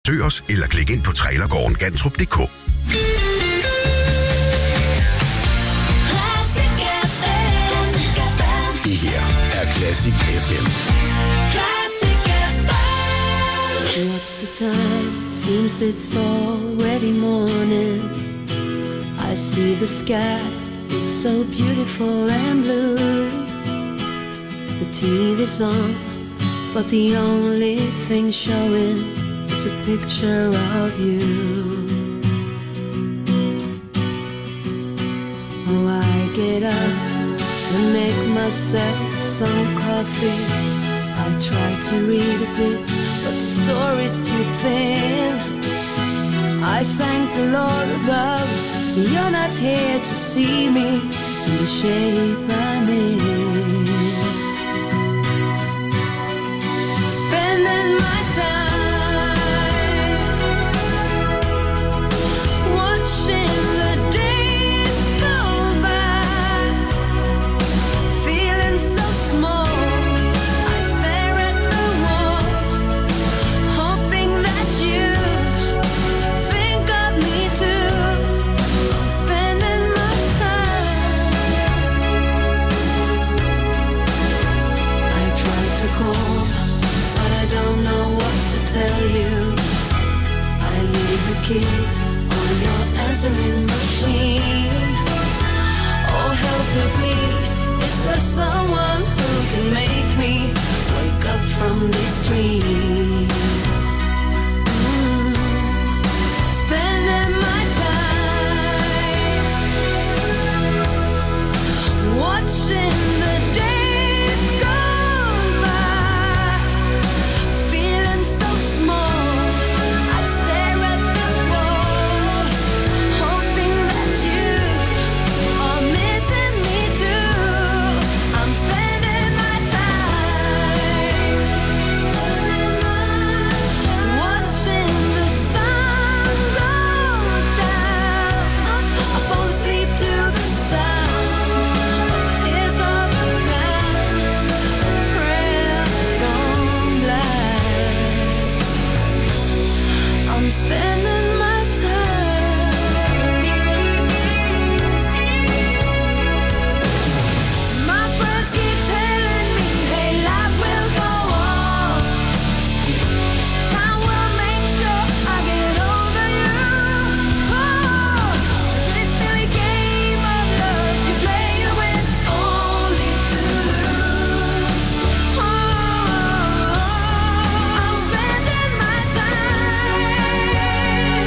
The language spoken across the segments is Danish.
Søg os eller klik ind på trailergården Gantrup.dk. Det her er Classic FM. Classic FM. What's the time? Seems it's already morning. I see the sky, it's so beautiful and blue. The TV's on, but the only thing showing is a picture of you. Oh, I get up and make myself some coffee. I try to read a bit, but the story's too thin. I thank the Lord above, you're not here to see me in the shape I'm in. Spending my time watching the days go by, feeling so small. I stare at the wall, hoping that you think of me too. Spending my time. I try to call, but I don't know what to tell you. I leave the keys on your answering machine. Oh, help me please, is there someone who can make me wake up from this dream? Spending my time watching the days go by, feeling so small. I stare at the wall, hoping that you are missing me too. I'm spending my time watching the sun go down. I fall asleep to the sound of tears on the ground, prayer gone blind. I'm spending my time. My friends keep telling me, hey, life will go on. Time will make sure I get over you. Oh, this silly game of love you play, you win only to lose. Oh, I'm spending my time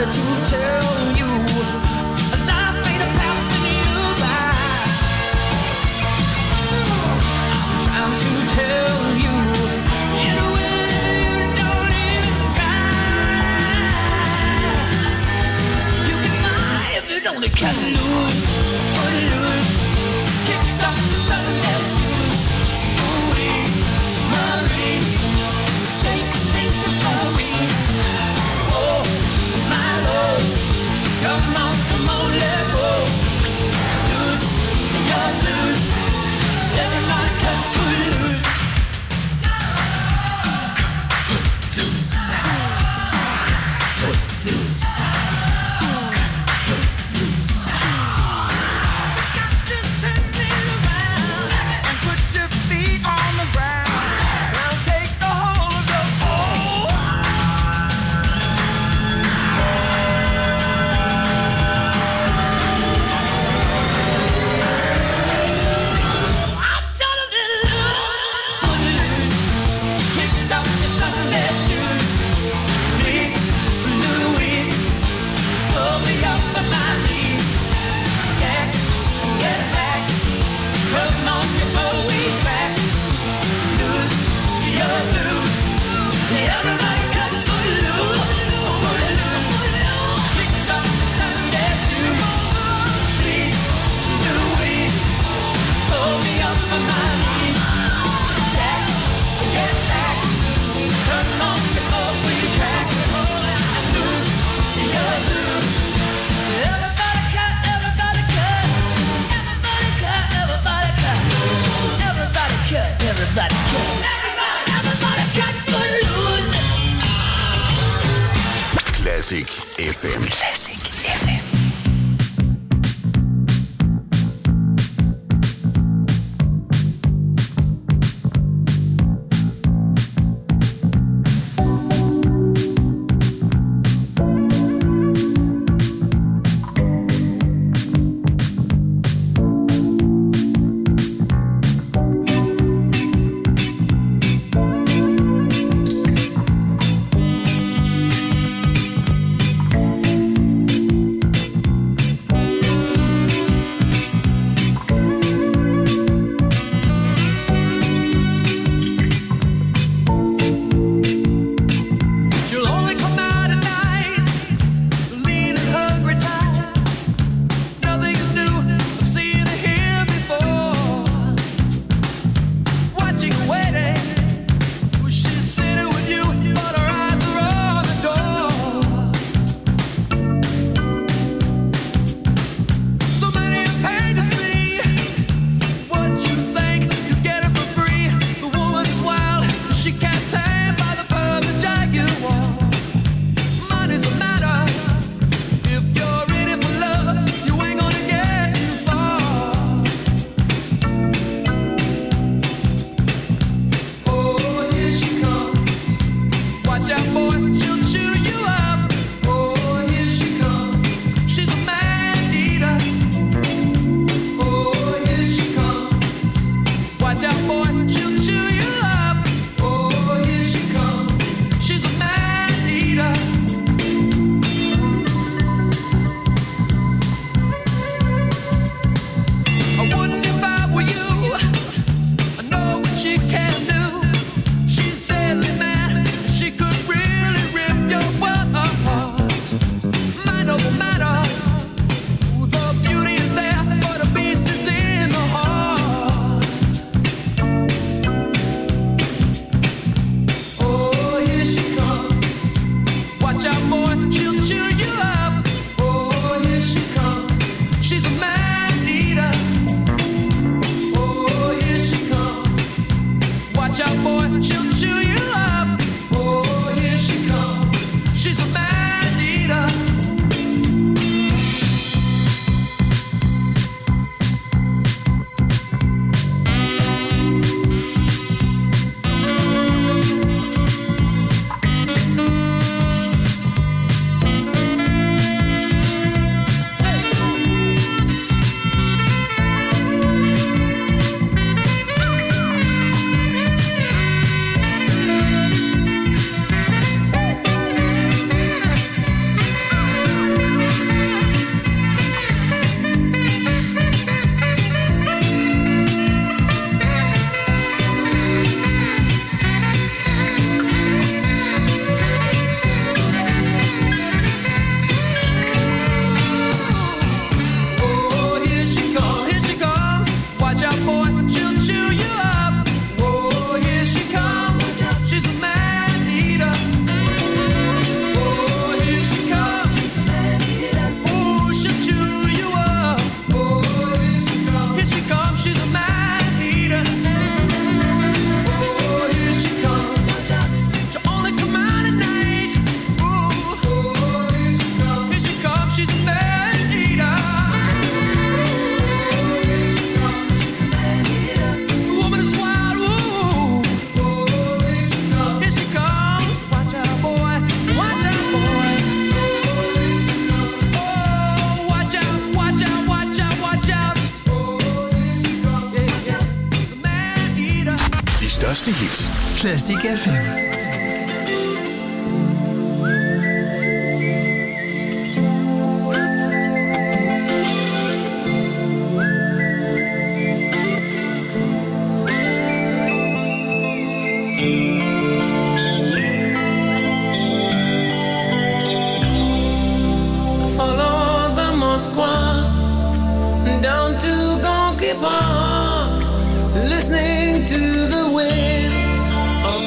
to tell you, life ain't a passing you by. I'm trying to tell you, in a way you don't even try. You can fly if you only cut loose, or loose. Kicked off the Sunday shoes. Ooh-wee, Marie, shake, shake the body. Oh, my Lord, come on, let's go. Loose, you're loose. Everybody cut foot loose. Foot loose. Classic FM. Classic FM. største hits. Classic FM. Down to Gonky Park, listening to the wind of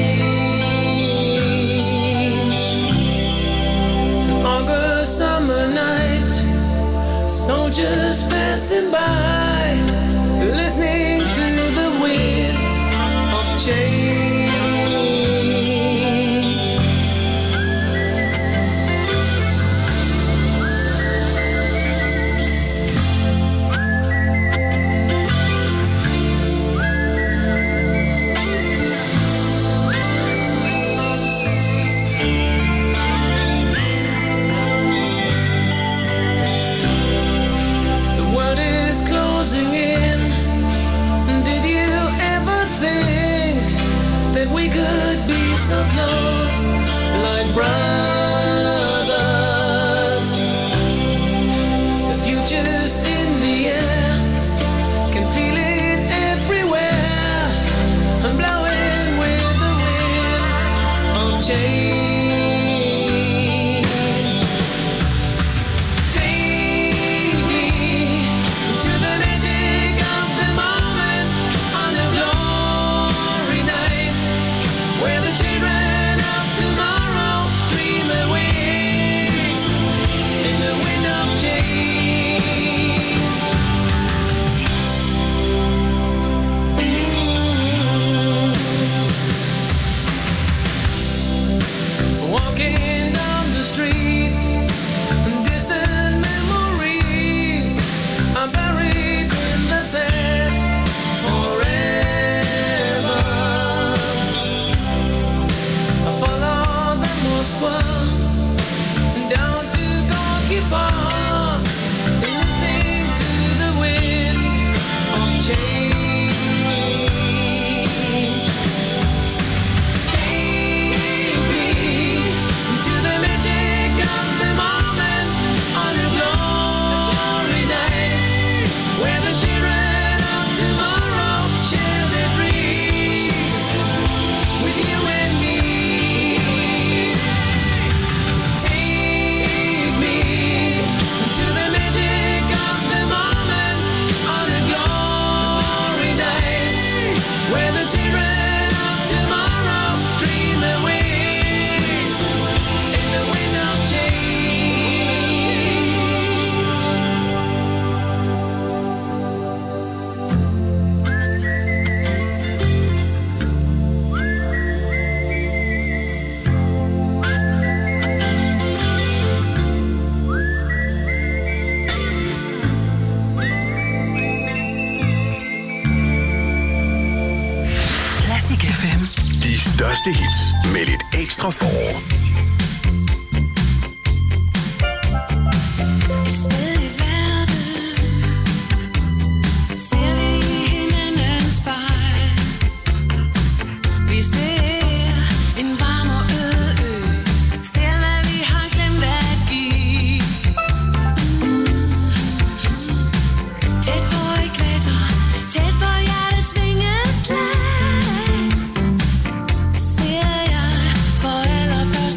change. An August summer night, soldiers passing by, listening to the wind of change. We could be so close, like brothers. The future's in the air, can feel it everywhere. I'm blowing with the wind of change. Take me to the magic of the moment on a glory night, where the children of tomorrow dream away in the wind of change. Walking down the street, distant memories are buried in the past forever. Moskva, down to Gonky Park, listening to the wind of change. Take me to the magic of the moment on a glory night, where the children of tomorrow share their dreams with you and me. De største hits med lidt ekstra forår. Et sted i verden ser vi hinandens spejl. Vi ser en varm og øde ø, ser hvad vi har glemt at give. Tæt på ekvator, tæt på hjertets vingeslag, ser jeg for allerførst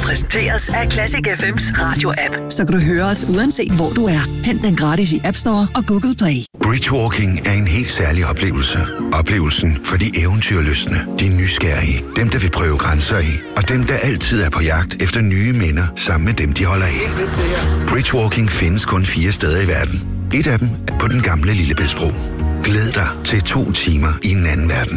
præsenteres af Classic FM's radio-app. Så kan du høre os uanset hvor du er. Hent den gratis i App Store og Google Play. Bridgewalking er en helt særlig oplevelse. Oplevelsen for de eventyrlystne, de nysgerrige, dem der vil prøve grænser i, og dem der altid er på jagt efter nye minder sammen med dem, de holder af. Bridgewalking findes kun 4 steder i verden. Et af dem er på den gamle Lillebæltsbro. Glæd dig til 2 timer i en anden verden.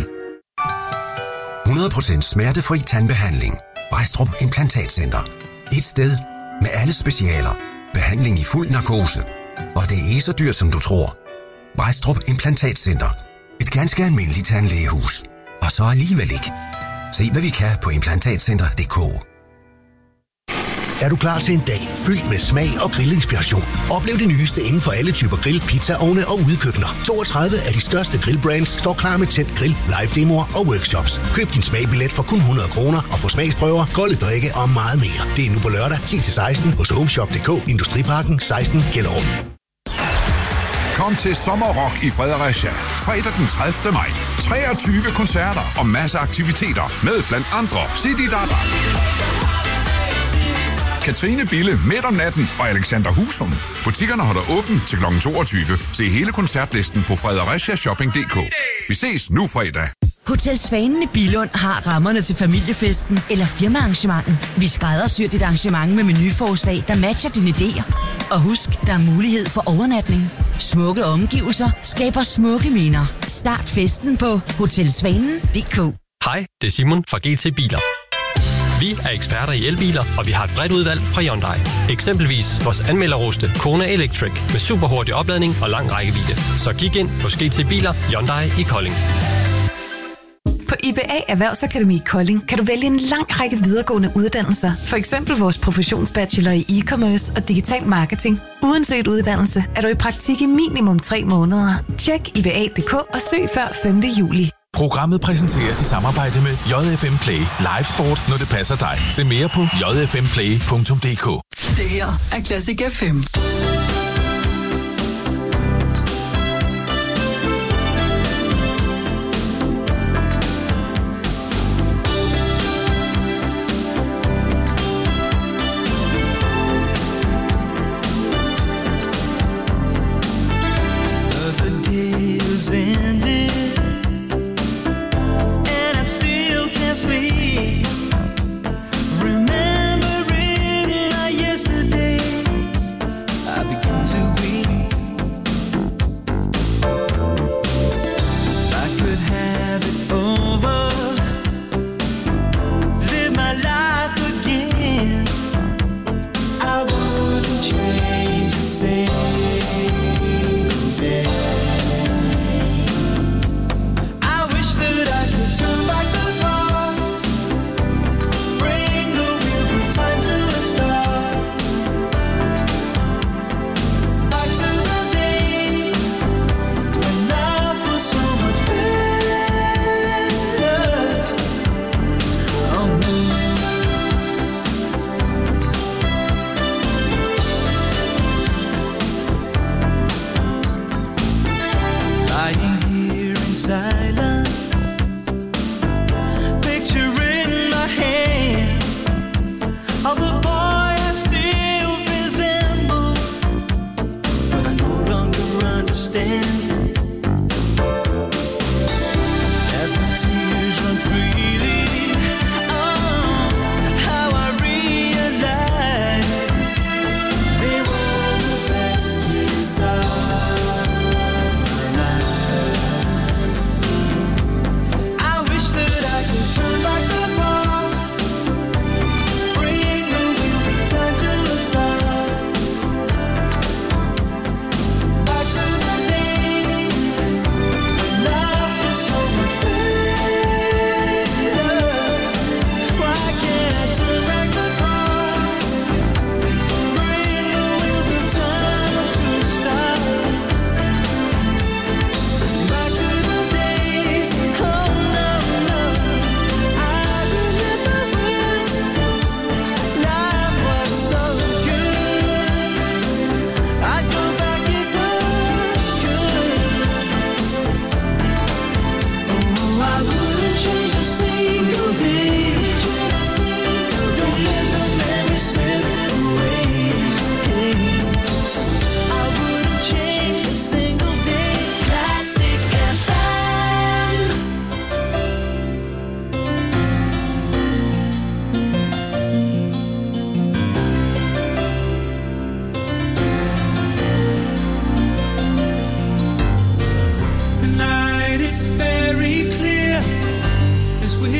100% smertefri tandbehandling. Brædstrup Implantatcenter. Et sted med alle specialer. Behandling i fuld narkose. Og det er ikke så dyrt, som du tror. Brædstrup Implantatcenter. Et ganske almindeligt tandlægehus. Og så alligevel ikke. Se hvad vi kan på implantatcenter.dk. Er du klar til en dag fyldt med smag og grillinspiration? Oplev det nyeste inden for alle typer grill, pizzaovne og udekøkkener. 32 af de største grillbrands står klar med tændt grill, live demoer og workshops. Køb din smagbillet for kun 100 kroner og få smagsprøver, kolde drikke og meget mere. Det er nu på lørdag 10-16 hos Homeshop.dk, Industriparken 16 Gellerup. Kom til Sommerrock i Fredericia. Fredag den 30. maj. 23 koncerter og masser af aktiviteter med blandt andre City Dada, Katrine Bille midt om natten og Alexander Husum. Butikkerne holder åben til kl. 22. Se hele koncertlisten på fredericia-shopping.dk. Vi ses nu fredag. Hotel Svanen i Billund har rammerne til familiefesten eller firmaarrangementet. Vi skræddersyr dit arrangement med menuforslag, der matcher dine idéer. Og husk, der er mulighed for overnatning. Smukke omgivelser skaber smukke minder. Start festen på hotelsvanen.dk. Hej, det er Simon fra GT Biler. Vi er eksperter i elbiler, og vi har et bredt udvalg fra Hyundai. Eksempelvis vores anmelderroste Kona Electric med superhurtig opladning og lang rækkevidde. Så kig ind på GT Biler Hyundai i Kolding. På IBA Erhvervsakademi i Kolding kan du vælge en lang række videregående uddannelser. For eksempel vores professionsbachelor i e-commerce og digital marketing. Uanset uddannelse er du i praktik i minimum 3 måneder. Tjek IBA.dk og søg før 5. juli. Programmet præsenteres i samarbejde med JFM Play. Live sport, når det passer dig. Se mere på jfmplay.dk. Det her er Classic FM. Remembering like yesterday, I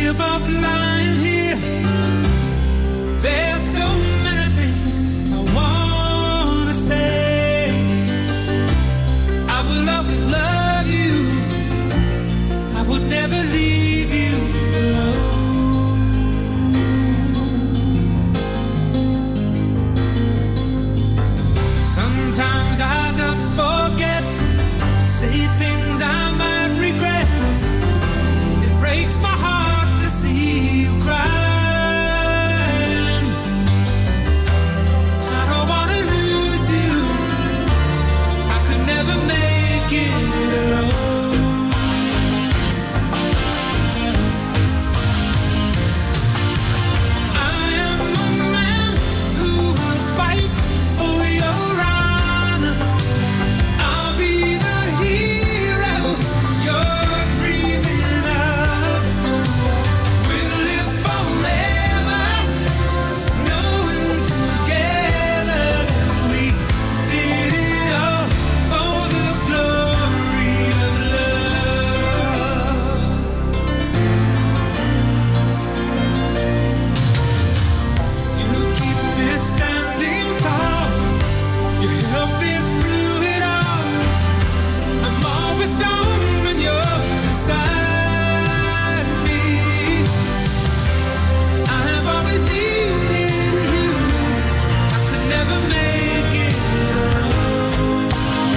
we're both lying here. There's so many things I wanna say. I will always love you. I would never leave you alone. Sometimes I just forget, say things I might regret. It breaks my heart to see you crying. I don't wanna lose you. I could never make it alone. I am a man who will fight for your honor. I'll be the hero you're dreaming of. We'll live forever, knowing together that we did it all for the glory of love. You keep me standing tall. You help me through it all. I'm always strong when you're beside me. I have always needed you. I could never make it alone.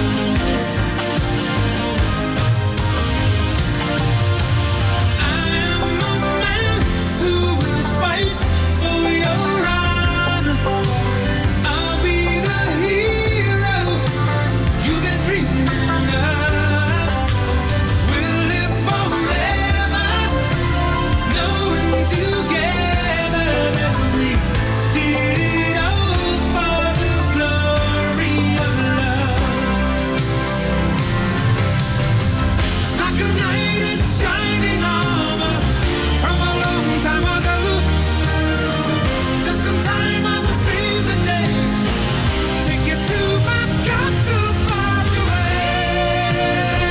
I am a man who will fight for your honor. I'll be the hero you've been dreaming of. We'll live forever, knowing together that we did it all for the glory of love. It's like a knight in shining armor from a long time ago. Just in time, I will save the day. Take you to my castle far away.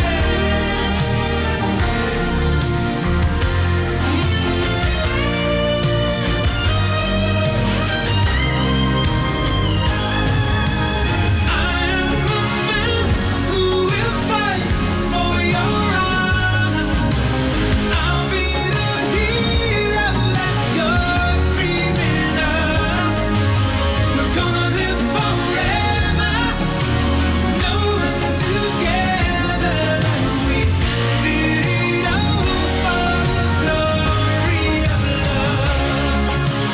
I am a man who will fight for your honor. I'll be the hero that you're dreaming of. We're gonna live forever, knowing together that we did it all for the glory of love.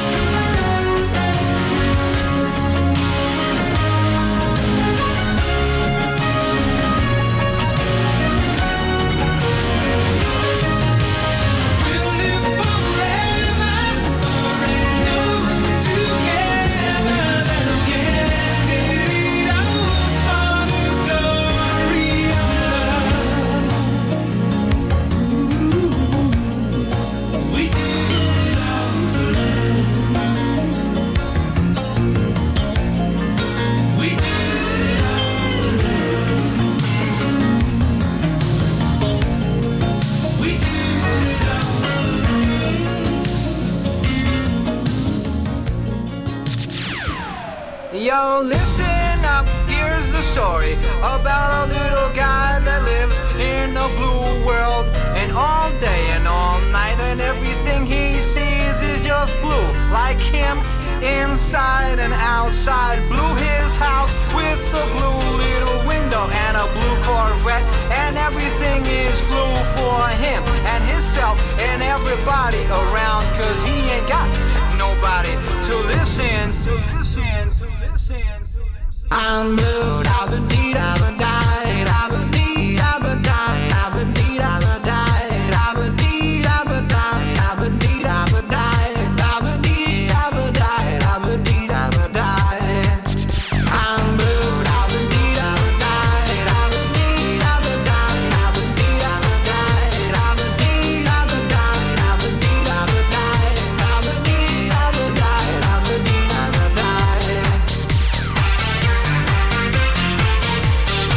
We'll live forever, knowing together that we did it all for the glory of love. We did it all for love. We did it all for love. We did it all for love. Yo, listen up, here's the story about a little guy that lives in a blue world. And all day and all night, and everything he sees is just blue. Like him, inside and outside. Blue his house with a blue little window and a blue Corvette. And everything is blue for him and himself and everybody around. Cause he ain't got nobody to listen, to listen, to listen, to listen. I'm blue, da-ba-dee, da-ba-die, da-ba-dee, da-ba-die, da-ba-dee, da-ba-die, da-ba-dee, da-ba-die, da-ba-dee, da-ba-die, da-ba-dee, da-ba-die, da-ba-dee, da-ba-die. I'm blue, da-ba-dee, da-ba-die, da-ba-dee, da-ba-die, da-ba-dee, da-ba-die, da-ba-dee, da-ba-die, da-ba-dee, da-ba-die, da-ba-dee, da-ba-die, da-ba-dee, da-ba-die.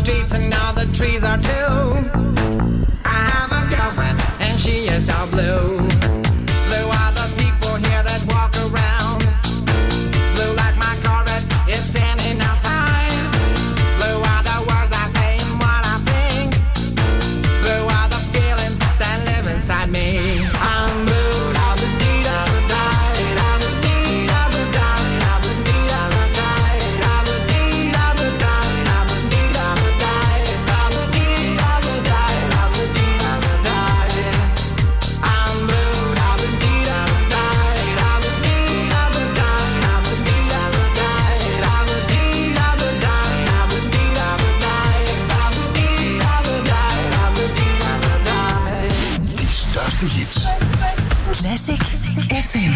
streets and all the trees are too. I have a girlfriend and she is all blue. Blue are the people here that walk around. Blue like my Corvette, it's standing outside. Blue are the words I say and what I think. Blue are the feelings that live inside me. I'm blue. Hits. Classic FM.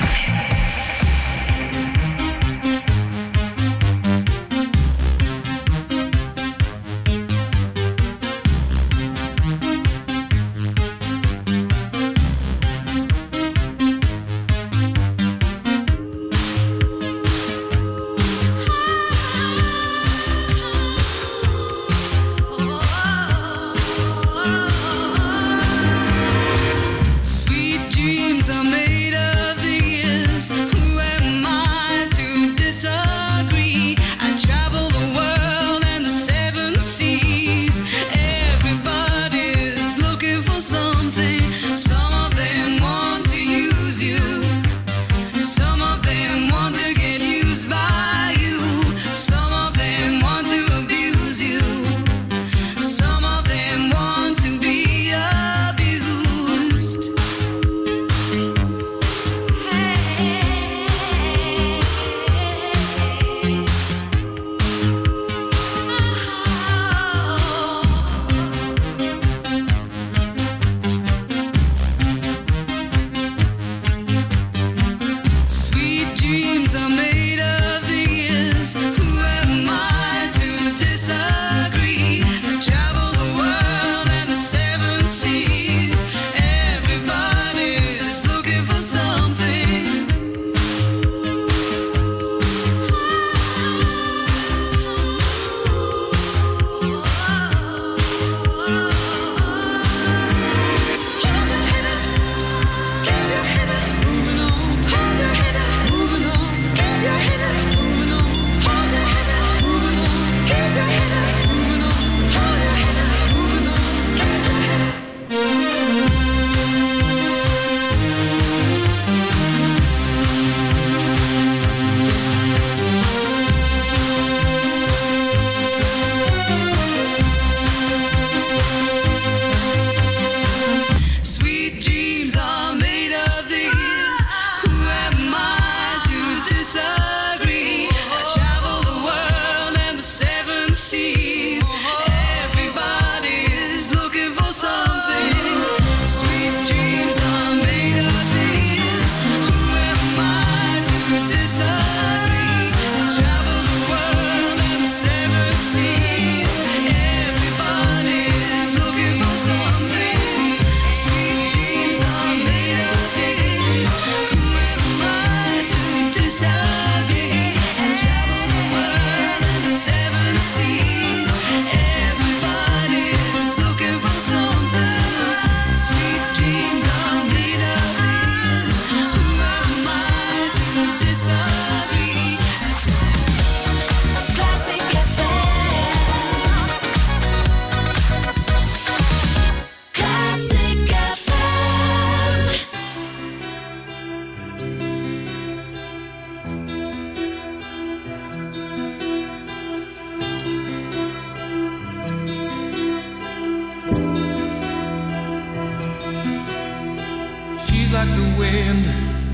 like the wind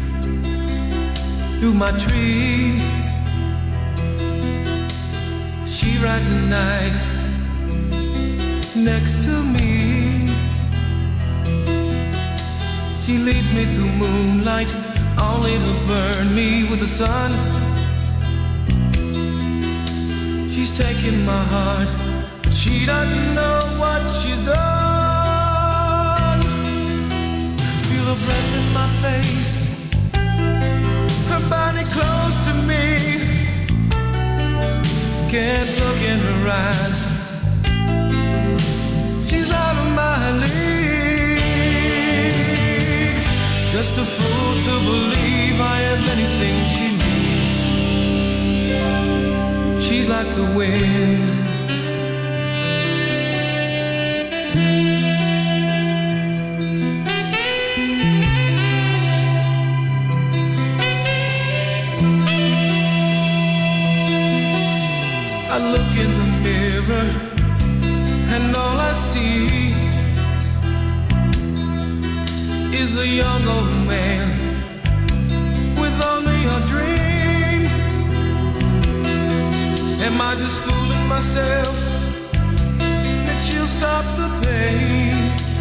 through my tree. She rides the night next to me. She leads me through moonlight, only to burn me with the sun. She's taking my heart, but she doesn't know what she's done. Feel her breath in my face, her body close to me. Can't look in her eyes, wind. I look in the mirror and all I see is a young old man with only a dream. Am I just fooling myself that she'll stop the pain?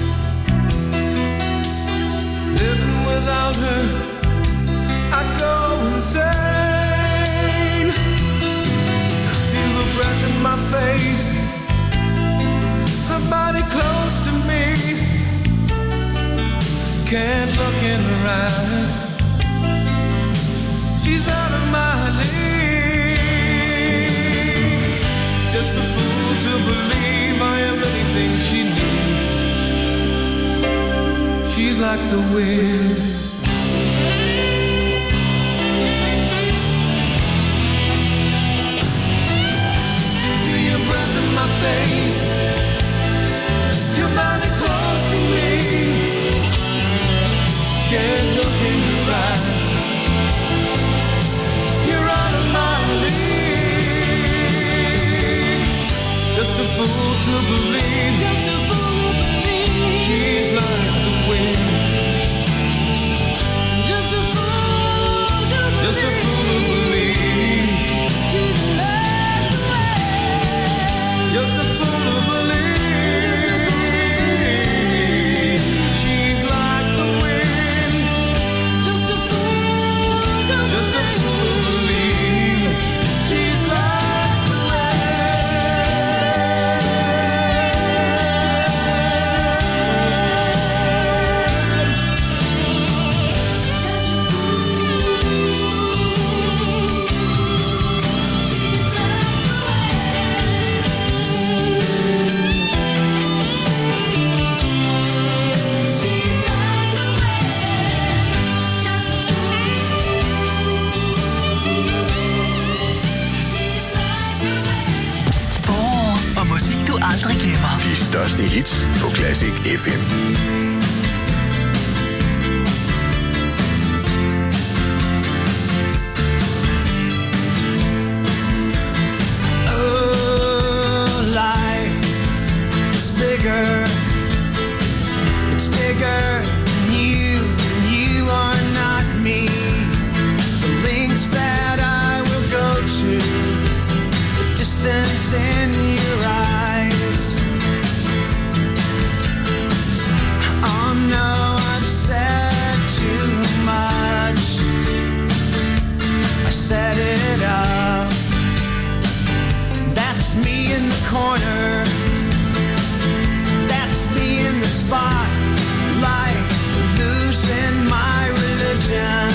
Living without her, I go insane. Feel the breath in my face, her body close to me. Can't look in her eyes, she's out of my league. Just a fool to believe I am anything she needs. She's like the wind. Feel your breath in my face, your body close to me. Can't look in your eyes, you're out of my league. Just a fool to believe, just a fool to believe she's like the wind. Just a fool to believe, just a fool to believe she's like the wind. Just a fool to believe. De største hits på Classic FM. Oh, life is bigger. It's bigger than you. You are not me. The lengths that I will go to, the distance in your eyes. No, I've said too much. I set it up. That's me in the corner. That's me in the spotlight, losing my religion,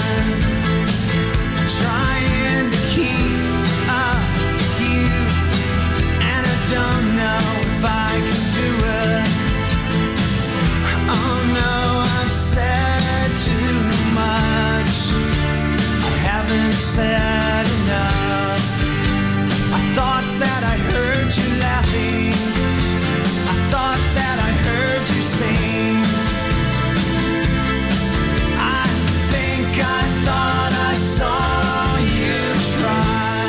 trying to keep up with you, and I don't know if I can do it. Oh no, I've said too much. I haven't said enough. I thought that I heard you laughing. I thought that I heard you sing. I think I thought I saw you try.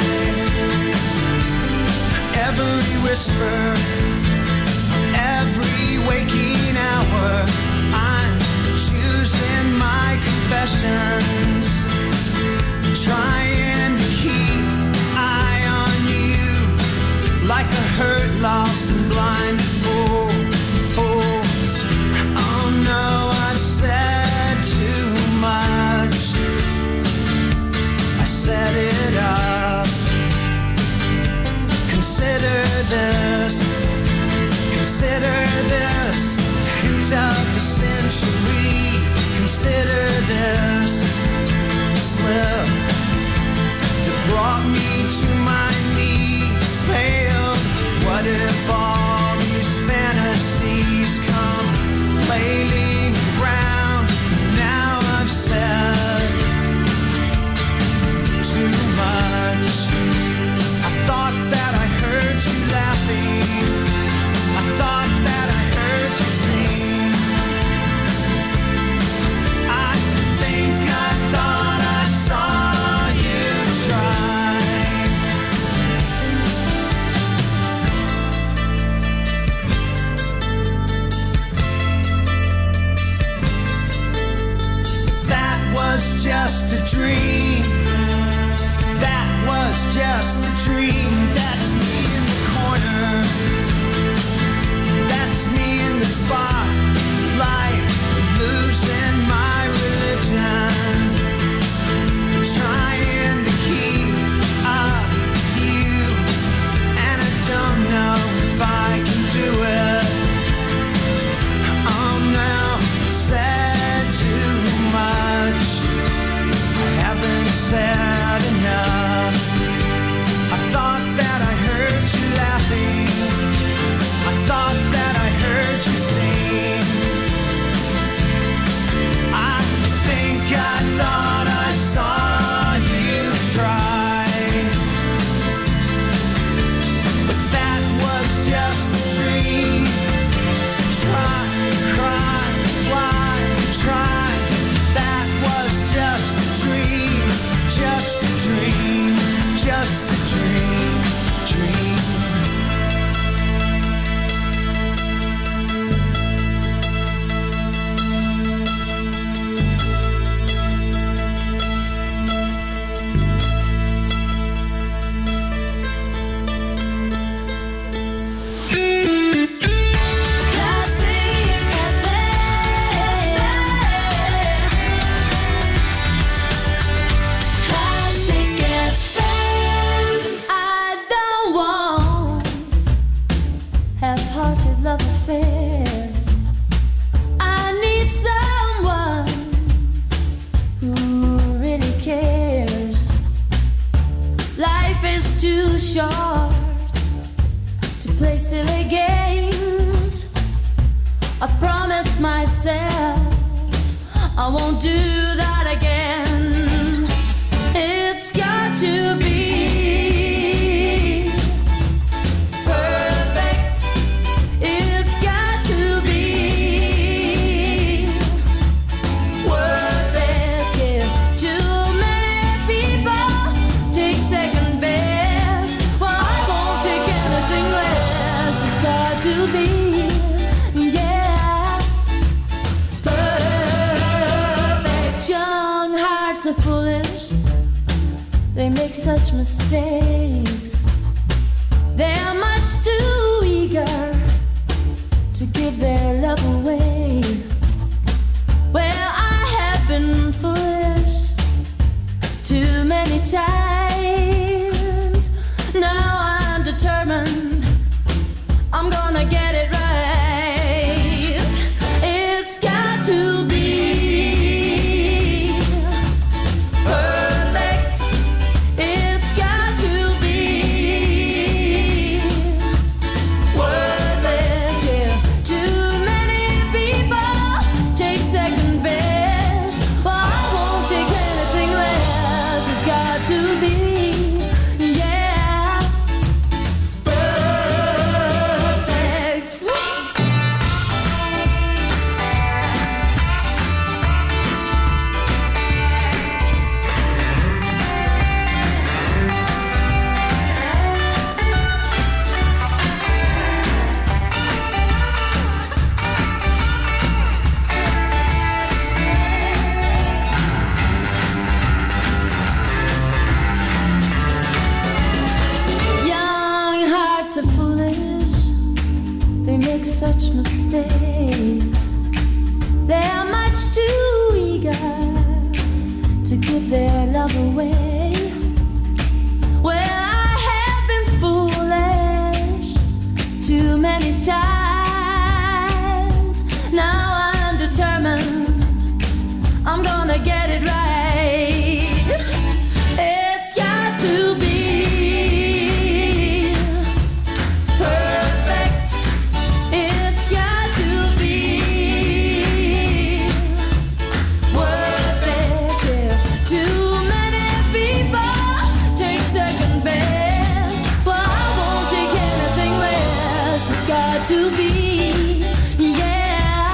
Every whisper, every waking hour, I'm choosing my confessions, trying to keep eye on you, like a hurt, lost and blind fool. Oh no, I've said too much. I set it up. Consider this. Consider this hint of the century. Consider this slip that brought me to my knees, pale. What if all these fantasies come flailing around? Now I've said too much. I thought that I heard just a dream. That was just a dream. That's me in the corner. That's me in the spotlight, losing my religion, trying to keep up with you, and I don't know if I can do it. I'm now said too much. I haven't said enough. I thought that I heard you laughing. I thought that I heard you sing. I think I thought I saw you try, but that was just a dream. Try, cry, why try? That was just a dream, just a dream, just a dream, dream. Short to play silly games. I've promised myself I won't do that again. It's got to be perfect. It's got to be worth it. Yeah. Too many people take second best. To be, yeah, perfect. Young hearts are foolish. They make such mistakes. They're much too eager to give their love away. Well, I have been foolish too many times. Now I'm determined I'm gonna get it right. It's got to be perfect. It's got to be worth it. Yeah. Too many people take second best. Well, I won't take anything less. It's got to be. Such mistakes. They're much too eager to give their love away. Well, I have been foolish too many times. Now I'm determined I'm gonna get it right. It's got to be it's got to be worth it, yeah. Too many people take second best, but I won't take anything less. It's got to be, yeah,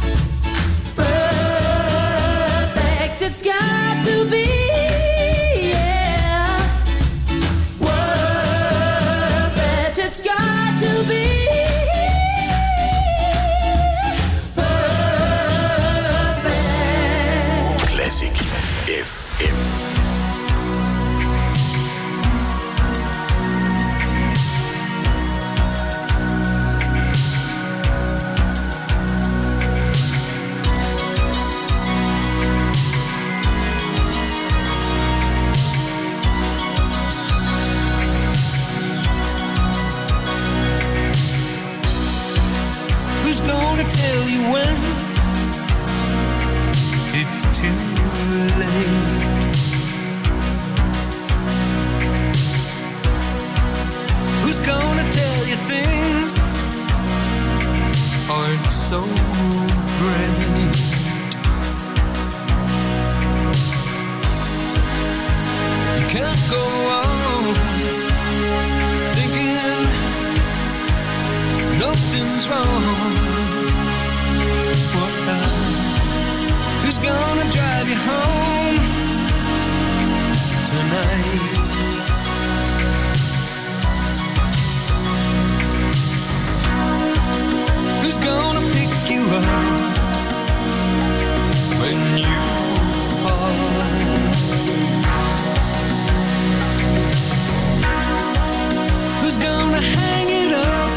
perfect. It's got to be, yeah, worth it. It's got to be. so great. You can't go on thinking nothing's wrong. Who's gonna drive you home tonight? Who's gonna pick you up when you fall? Who's gonna hang it up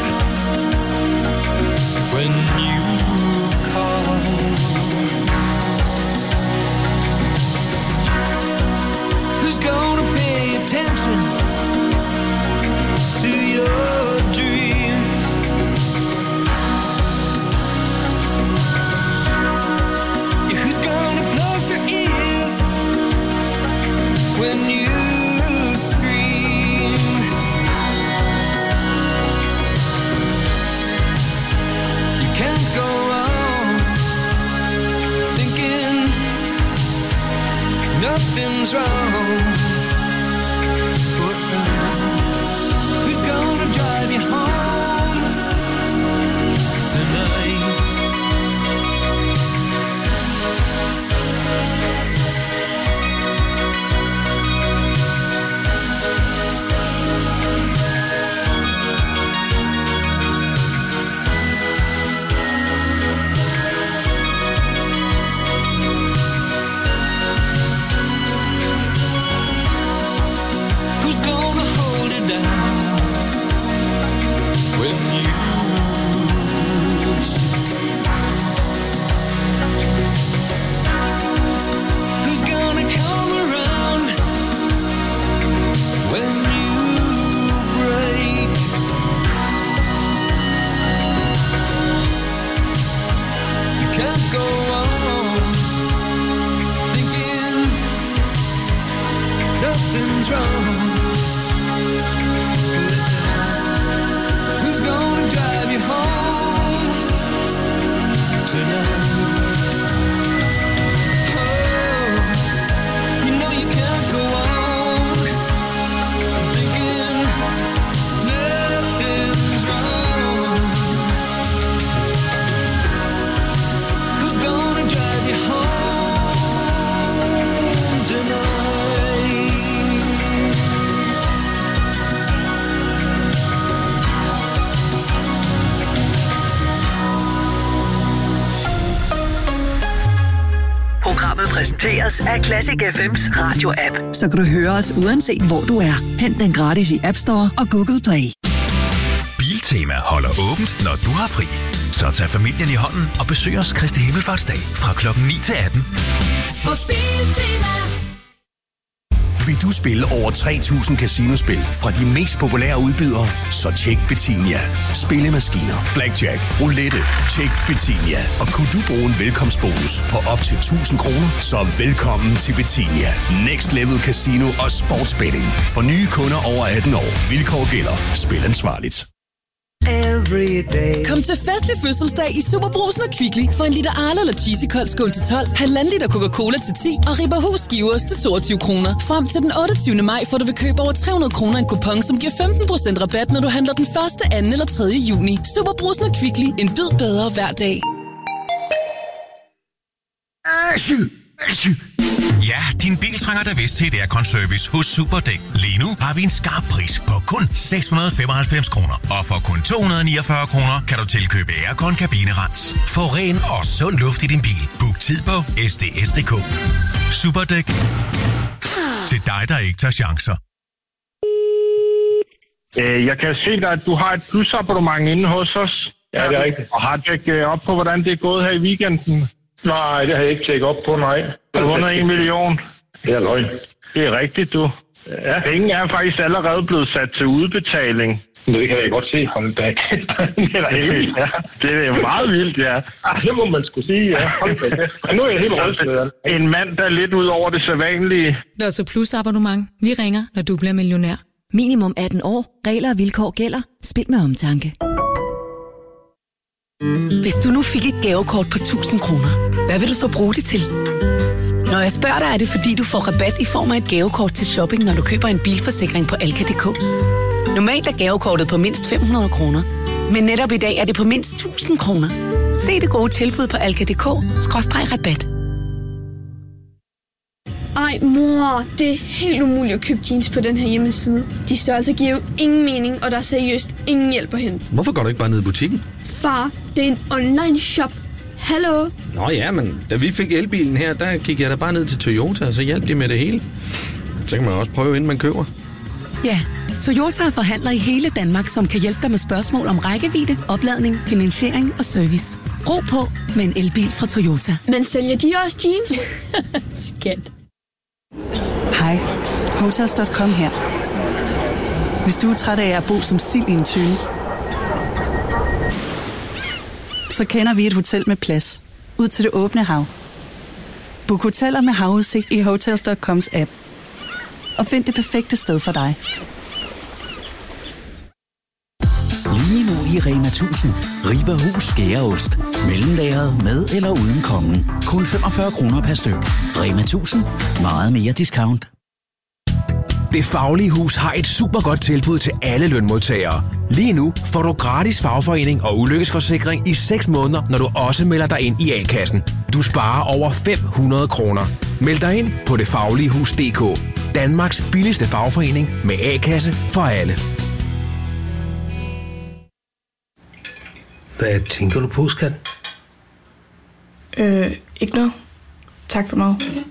when you call? Who's gonna pay attention to your dreams? Yeah, who's gonna plug their ears when you scream? You can't go on thinking nothing's wrong. Who's gonna drive you home tonight? Who's gonna hold it down when you shake? Who's gonna come around when you break? You can't go on thinking nothing's wrong. Who's gonna drive you home tonight? Oh, you know you can't go on thinking nothing's wrong. Who's gonna drive you home tonight? Programmet præsenteres af Classic FM's radio-app, så kan du høre os uanset hvor du er. Hent den gratis i App Store og Google Play. Biltema holder åbent, når du har fri. Så tag familien i hånden og besøg os Kristi Himmelfartsdag fra klokken 9 til 18. Hos Biltema. Vil du spille over 3.000 casinospil fra de mest populære udbydere? Så tjek Betinia. Spillemaskiner, blackjack, roulette. Tjek Betinia. Og kunne du bruge en velkomstbonus på op til 1.000 kroner? Så velkommen til Betinia. Next Level Casino og Sportsbetting. For nye kunder over 18 år. Vilkår gælder. Spil ansvarligt. Kom til fest i fødselsdag i Superbrugsen og Kvickly for en liter Arla eller Cheesy Kold skål til 12, halvanden liter Coca-Cola til 10 og Ribberhus skivers til 22 kroner. Frem til den 28. maj får du ved køb over 300 kroner en kupon, som giver 15% rabat, når du handler den 1., 2. eller 3. juni. Superbrugsen og Kvickly. En bid bedre hver dag. Ja, din bil trænger da vist til et aircon-service hos Superdæk. Lige nu har vi en skarp pris på kun 695 kroner. Og for kun 249 kroner kan du tilkøbe aircon-kabinerens. Få ren og sund luft i din bil. Book tid på sds.dk. Superdæk. Til dig, der ikke tager chancer. Jeg kan se dig, at du har et plusabonnement inde hos os. Ja, det er rigtigt. Og har tjekket op på, hvordan det er gået her i weekenden? Nej, det har jeg ikke tjekket op på, nej. Du har vundet 1 million. Det er løgn. Det er rigtigt, du. Ja. Penge er faktisk allerede blevet sat til udbetaling. Det kan jeg godt se fra en dag. Det er da helt vildt, ja. Det er meget vildt, ja. Det må man skulle sige, ja. Nu er jeg helt rystet. En mand, der er lidt ud over det sædvanlige. Lotto Plus abonnement. Vi ringer, når du bliver millionær. Minimum 18 år. Regler og vilkår gælder. Spil med omtanke. Hvis du nu fik et gavekort på 1.000 kroner, hvad vil du så bruge det til? Når jeg spørger dig, er det fordi, du får rabat i form af et gavekort til shopping, når du køber en bilforsikring på Alka.dk. Normalt er gavekortet på mindst 500 kroner, men netop i dag er det på mindst 1.000 kroner. Se det gode tilbud på Alka.dk/rabat. Ej, mor, det er helt umuligt at købe jeans på den her hjemmeside. De størrelser giver jo ingen mening, og der er seriøst ingen hjælp at hente. Hvorfor går du ikke bare ned i butikken? Far, det er en online shop. Hallo? Nå ja, men da vi fik elbilen her, der gik jeg da bare ned til Toyota, og så hjalp de med det hele. Så kan man også prøve, inden man køber. Ja, Toyota er forhandler i hele Danmark, som kan hjælpe dig med spørgsmål om rækkevidde, opladning, finansiering og service. Ro på med en elbil fra Toyota. Men sælger de også jeans? Skat. Hej, Hotels.com her. Hvis du er træt af at bo som sild i en tønde, så kender vi et hotel med plads ud til det åbne hav. Book hoteller med havudsigt i Hotels.coms app. Og find det perfekte sted for dig. Lige nu i Rema 1000. Ribe Hus skæreost. Mellemlagret med eller uden kongen. Kun 45 kroner per styk. Rema 1000. Meget mere discount. Det Faglige Hus har et super godt tilbud til alle lønmodtagere. Lige nu får du gratis fagforening og ulykkesforsikring i 6 måneder, når du også melder dig ind i A-kassen. Du sparer over 500 kroner. Meld dig ind på detfagligehus.dk. Danmarks billigste fagforening med A-kasse for alle. Hvad tænker du på, skat? Ikke noget. Tak for mig.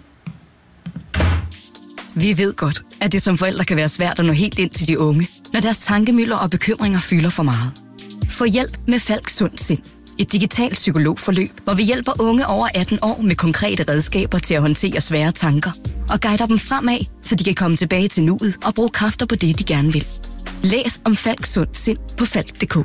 Vi ved godt, at det som forældre kan være svært at nå helt ind til de unge, når deres tankemylder og bekymringer fylder for meget. Få hjælp med Falk Sund Sind. Et digitalt psykologforløb, hvor vi hjælper unge over 18 år med konkrete redskaber til at håndtere svære tanker og guider dem fremad, så de kan komme tilbage til nuet og bruge kræfter på det, de gerne vil. Læs om Falk Sund Sind på falk.dk.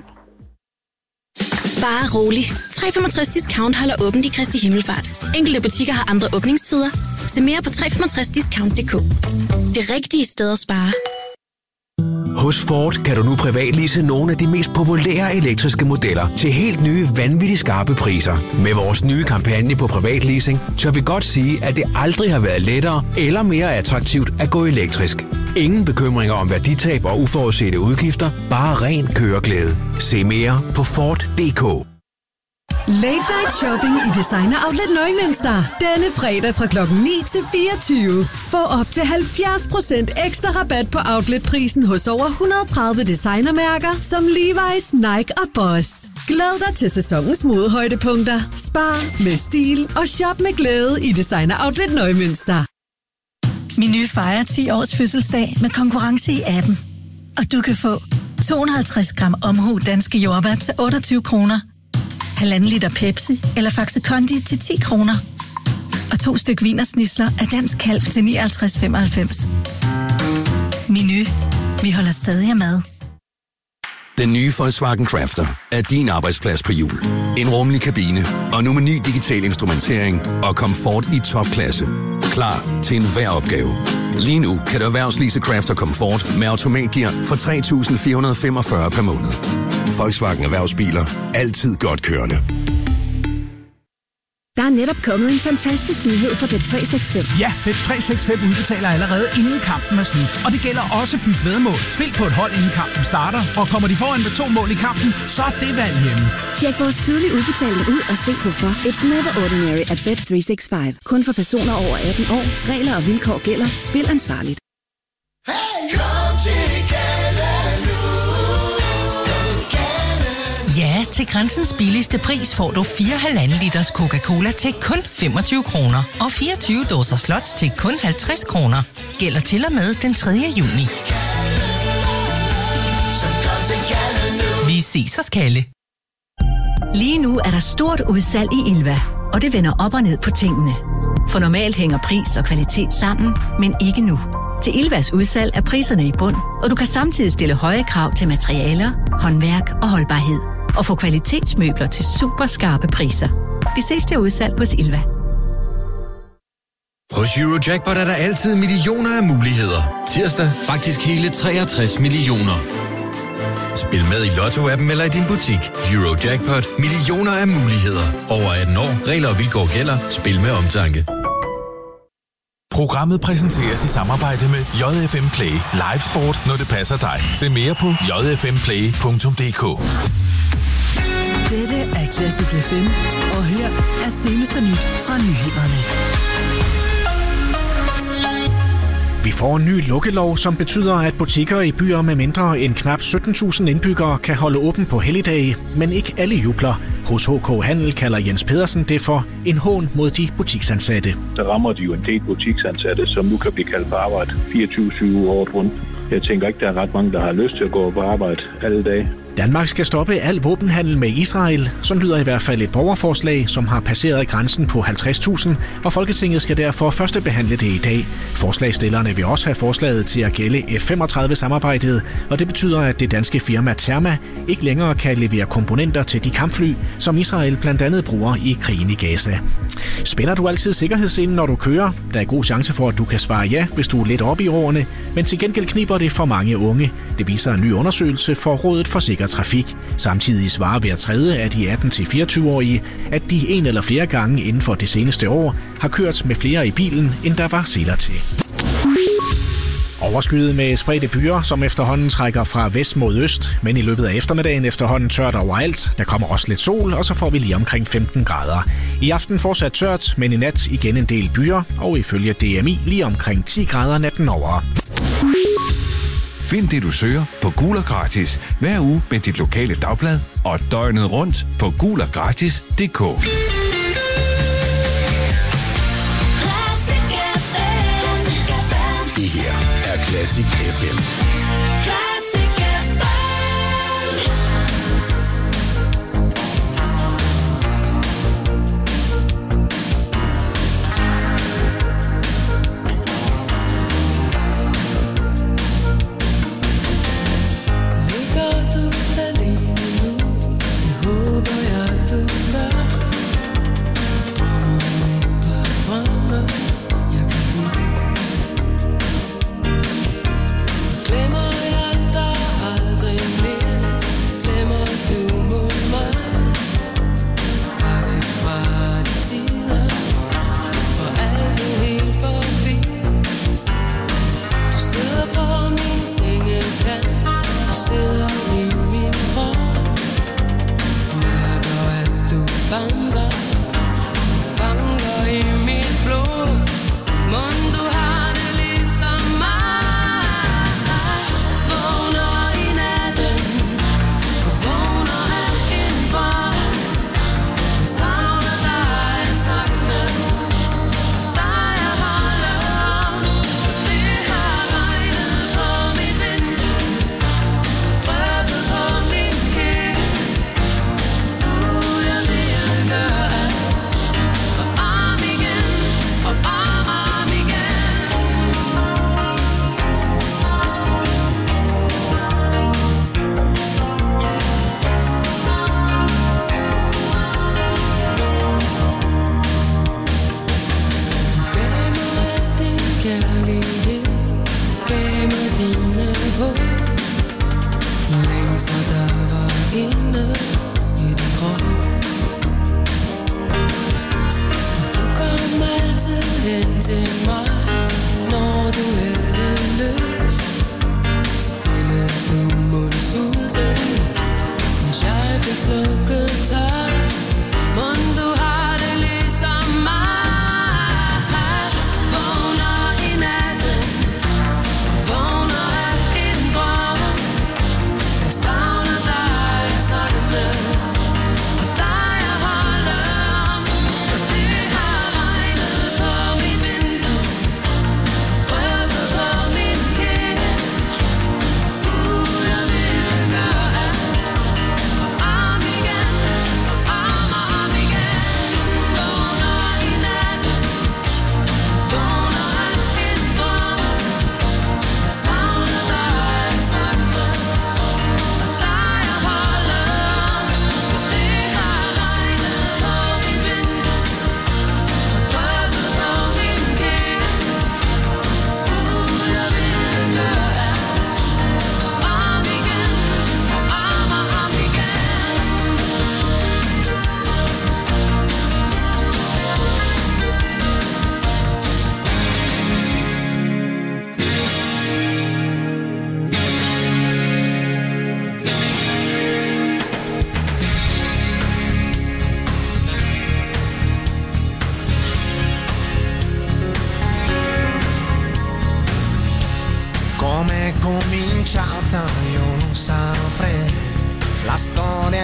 Bare rolig. 365 Discount holder åbent i Kristi Himmelfart. Enkelte butikker har andre åbningstider. Se mere på 365discount.dk. Det rigtige sted at spare. Hos Ford kan du nu privatlease nogle af de mest populære elektriske modeller til helt nye, vanvittigt skarpe priser. Med vores nye kampagne på privatleasing, tør vi godt sige, at det aldrig har været lettere eller mere attraktivt at gå elektrisk. Ingen bekymringer om værditab og uforudsete udgifter, bare ren køreglæde. Se mere på Ford.dk. Late Night Shopping i Designer Outlet Neumünster. Denne fredag fra klokken 9 til 24. Få op til 70% ekstra rabat på outletprisen hos over 130 designermærker som Levi's, Nike og Boss. Glæd dig til sæsonens modehøjdepunkter. Spar med stil og shop med glæde i Designer Outlet Neumünster. Menu fejrer 10 års fødselsdag med konkurrence i appen. Og du kan få 250 gram omhu danske jordbær til 28 kroner. 1,5 liter Pepsi eller Faxe Kondi til 10 kroner. Og 2 styk wienersnitsler af dansk kalv til 59,95. Menu. Vi holder stadig af mad. Den nye Volkswagen Crafter er din arbejdsplads på hjul. En rummelig kabine og nu med ny digital instrumentering og komfort i topklasse. Klar til enhver opgave. Lige nu kan du erhvervslease Crafter Comfort med automatgear for 3.445 per måned. Volkswagen Erhvervsbiler. Altid godt kørende. Der er netop kommet en fantastisk nyhed fra Bet365. Ja, Bet365 udbetaler allerede inden kampen er slut. Og det gælder også byt væddemål. Spil på et hold inden kampen starter, og kommer de foran med 2 mål i kampen, så er det valg hjemme. Tjek vores tidlige udbetaling ud og se hvorfor. It's never ordinary at Bet365. Kun for personer over 18 år. Regler og vilkår gælder. Spil ansvarligt. Ja, til Grænsens billigste pris får du 4,5 liters Coca-Cola til kun 25 kroner. Og 24 dåser slots til kun 50 kroner. Gælder til og med den 3. juni. Vi ses hos Kalle. Lige nu er der stort udsalg i Ilva, og det vender op og ned på tingene. For normalt hænger pris og kvalitet sammen, men ikke nu. Til Ilvas udsalg er priserne i bund, og du kan samtidig stille høje krav til materialer, håndværk og holdbarhed. Og få kvalitetsmøbler til super skarpe priser. Vi ses til udsalg hos Ilva. Hos Eurojackpot er der altid millioner af muligheder. Tirsdag faktisk hele 63 millioner. Spil med i Lotto-appen eller i din butik. Eurojackpot. Millioner af muligheder. Over 18 år. Regler og vilkår gælder. Spil med omtanke. Programmet præsenteres i samarbejde med JFM Play. Live sport, når det passer dig. Se mere på jfmplay.dk. Dette er Classic FM, og her er seneste nyt fra nyhederne. Vi får en ny lukkelov, som betyder, at butikker i byer med mindre end knap 17.000 indbyggere kan holde åben på helligdage, men ikke alle jubler. Hos HK Handel kalder Jens Pedersen det for en hån mod de butiksansatte. Der rammer de jo en del butiksansatte, som nu kan blive kaldt på arbejde 24/7 året rundt. Jeg tænker ikke, der er ret mange, der har lyst til at gå på arbejde alle dage. Danmark skal stoppe al våbenhandel med Israel. Sådan lyder i hvert fald et borgerforslag, som har passeret grænsen på 50.000, og Folketinget skal derfor førstebehandle det i dag. Forslagsstillerne vil også have forslaget til at gælde F-35-samarbejdet, og det betyder, at det danske firma Therma ikke længere kan levere komponenter til de kampfly, som Israel blandt andet bruger i krigen i Gaza. Spænder du altid sikkerhedsselen, når du kører? Der er god chance for, at du kan svare ja, hvis du er lidt oppe i årene, men til gengæld kniber det for mange unge. Det viser en ny undersøgelse for Rådet for Sikker Trafik. Samtidig svarer hver tredje af de 18-24-årige, at de en eller flere gange inden for det seneste år har kørt med flere i bilen, end der var seler til. Overskyet med spredte byer, som efterhånden trækker fra vest mod øst, men i løbet af eftermiddagen efterhånden tørt overalt. Der kommer også lidt sol, og så får vi lige omkring 15 grader. I aften fortsat tørt, men i nat igen en del byer, og ifølge DMI lige omkring 10 grader natten over. Find det, du søger på Gul og Gratis hver uge med dit lokale dagblad og døgnet rundt på guloggratis.dk. Det her er Classic FM.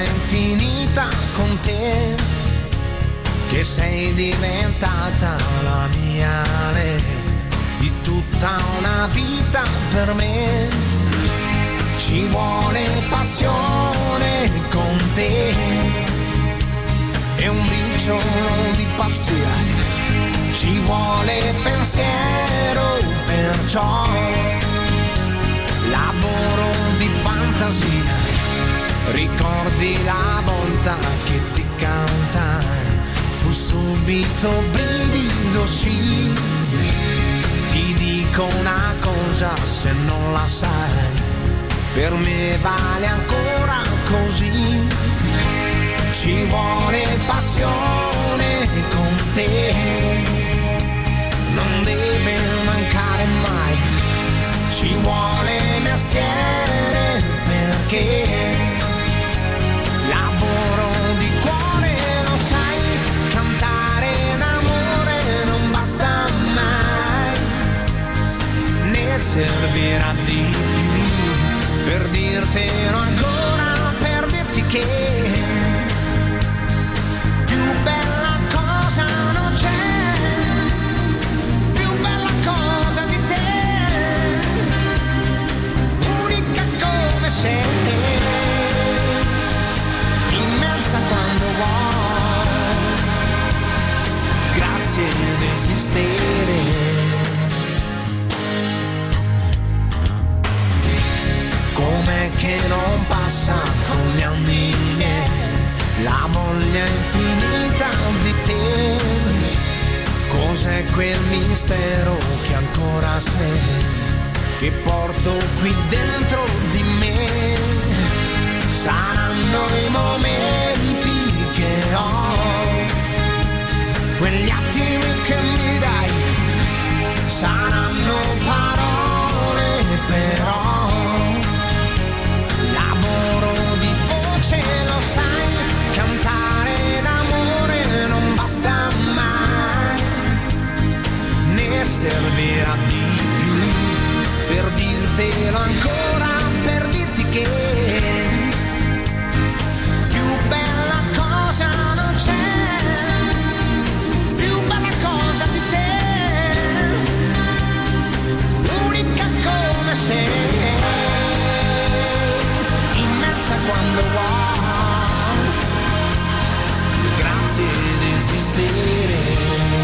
infinita con te, che sei diventata la mia di tutta una vita per me. Ci vuole passione con te e un briciolo di pazzia, ci vuole pensiero, perciò lavoro di fantasia. Ricordi la volta che ti cantai, fu subito brivido, sì. Ti dico una cosa, se non la sai, per me vale ancora così. Ci vuole passione con te, non deve mancare mai. Ci vuole mestiere perché lavoro di cuore, lo sai, cantare d'amore non basta mai, ne servirà di più per dirtelo ancora, per dirti che più bella cosa non c'è, più bella cosa di te, unica come sei, immensa quando vuoi, grazie di esistere. Com'è che non passa con gli anni miei la voglia infinita di te? Cos'è quel mistero che ancora sei, che porto qui dentro di me? Saranno i momenti che ho, quegli attimi che mi dai, saranno parole però. Lo sai, cantare d'amore non basta mai, ne servirà di più per dirtelo ancora, per dirti che più bella cosa non c'è, più bella cosa di te, unica come sei, immensa quando vuoi, grazie di esistere.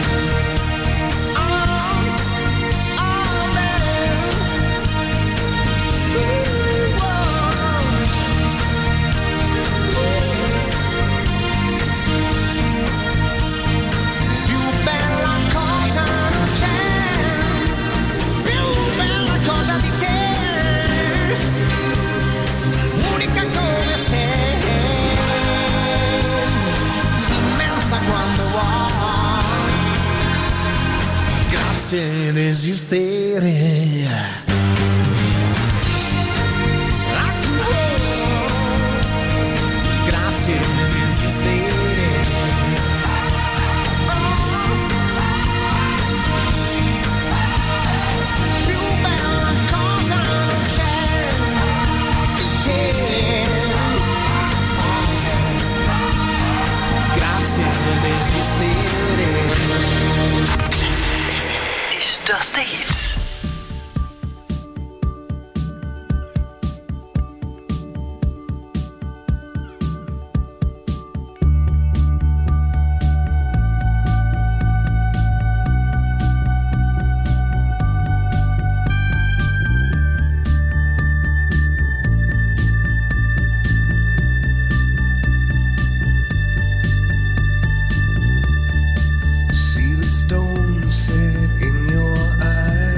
Più bella cosa non c'è, più bella cosa di te, unica come sei, immensa quando vuoi, grazie di esistere. Grazie di esistere. Più bella cosa non c'è di te, grazie di esistere. De største hits. See the stone set in your eye.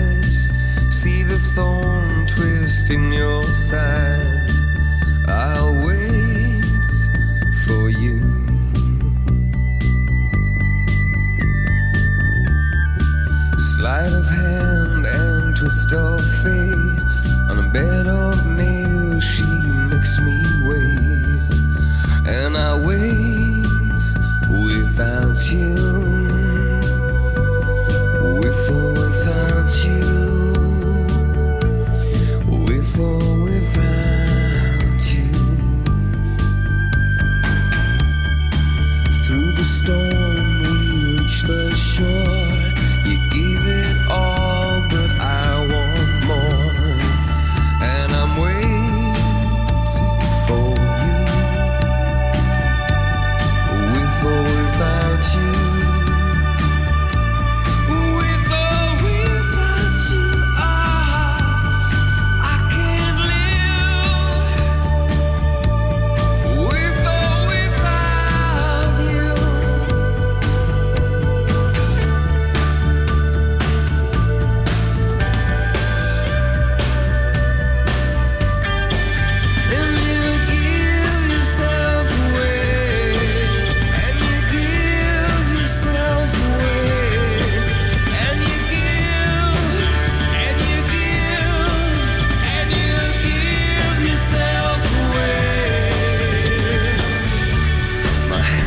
storm, we reach the shore. You gave